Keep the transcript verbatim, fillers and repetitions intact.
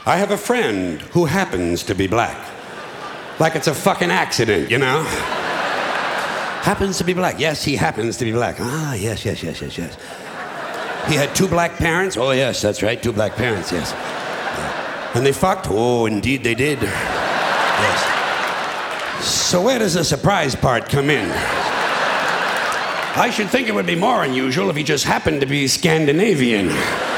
I have a friend who happens to be black. Like it's a fucking accident, you know? Happens to be black. Yes, he happens to be black. Ah, yes, yes, yes, yes, yes. He had two black parents? Oh, yes, that's right, two black parents, yes. And they fucked? Oh, indeed they did. Yes. So where does the surprise part come in? I should think it would be more unusual if he just happened to be Scandinavian.